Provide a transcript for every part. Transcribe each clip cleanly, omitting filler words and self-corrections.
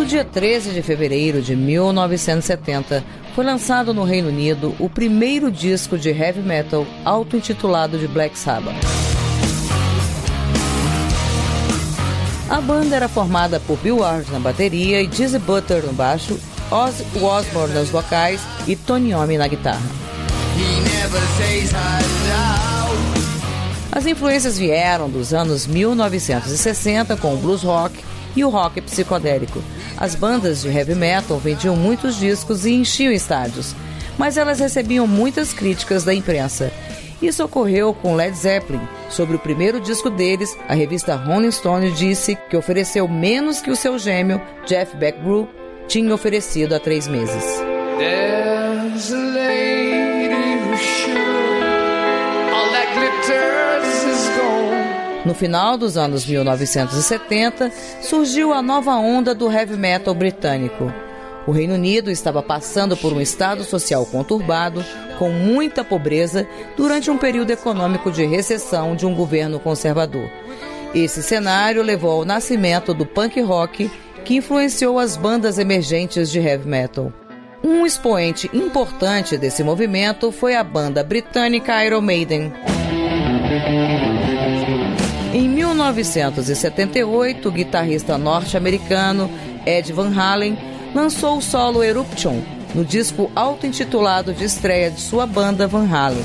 No dia 13 de fevereiro de 1970, foi lançado no Reino Unido o primeiro disco de heavy metal auto-intitulado de Black Sabbath. A banda era formada por Bill Ward na bateria e Dizzy Butler no baixo, Ozzy Osbourne nos vocais e Tony Iommi na guitarra. As influências vieram dos anos 1960 com o blues rock e o rock psicodélico. As bandas de heavy metal vendiam muitos discos e enchiam estádios, mas elas recebiam muitas críticas da imprensa. Isso ocorreu com Led Zeppelin. Sobre o primeiro disco deles, a revista Rolling Stone disse que ofereceu menos que o seu gêmeo, Jeff Beck Group, tinha oferecido há 3 meses. There's a lady who's sure all that glitters is gold. No final dos anos 1970, surgiu a nova onda do heavy metal britânico. O Reino Unido estava passando por um estado social conturbado, com muita pobreza, durante um período econômico de recessão de um governo conservador. Esse cenário levou ao nascimento do punk rock, que influenciou as bandas emergentes de heavy metal. Um expoente importante desse movimento foi a banda britânica Iron Maiden. Em 1978, o guitarrista norte-americano Ed Van Halen lançou o solo Eruption no disco auto-intitulado de estreia de sua banda Van Halen.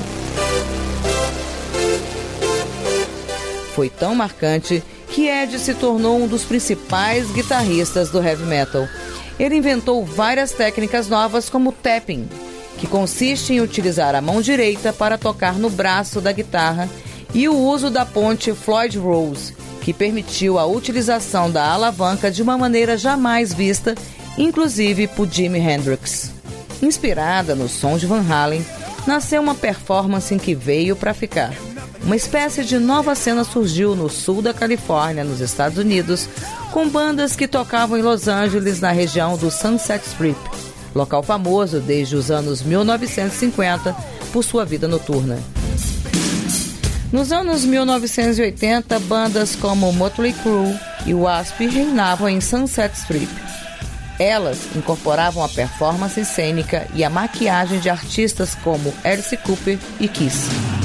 Foi tão marcante que Ed se tornou um dos principais guitarristas do heavy metal. Ele inventou várias técnicas novas como o tapping, que consiste em utilizar a mão direita para tocar no braço da guitarra, e o uso da ponte Floyd Rose, que permitiu a utilização da alavanca de uma maneira jamais vista, inclusive por Jimi Hendrix. Inspirada no som de Van Halen, nasceu uma performance que veio para ficar. Uma espécie de nova cena surgiu no sul da Califórnia, nos Estados Unidos, com bandas que tocavam em Los Angeles, na região do Sunset Strip, local famoso desde os anos 1950 por sua vida noturna. Nos anos 1980, bandas como Motley Crue e Wasp reinavam em Sunset Strip. Elas incorporavam a performance cênica e a maquiagem de artistas como Alice Cooper e Kiss,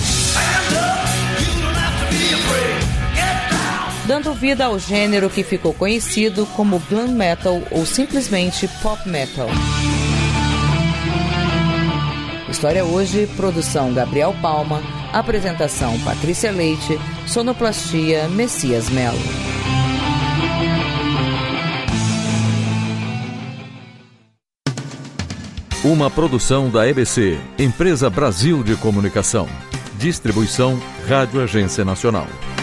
dando vida ao gênero que ficou conhecido como glam metal ou simplesmente pop metal. História Hoje, produção Gabriel Palma, apresentação Patrícia Leite, sonoplastia Messias Melo. Uma produção da EBC, Empresa Brasil de Comunicação. Distribuição Rádio Agência Nacional.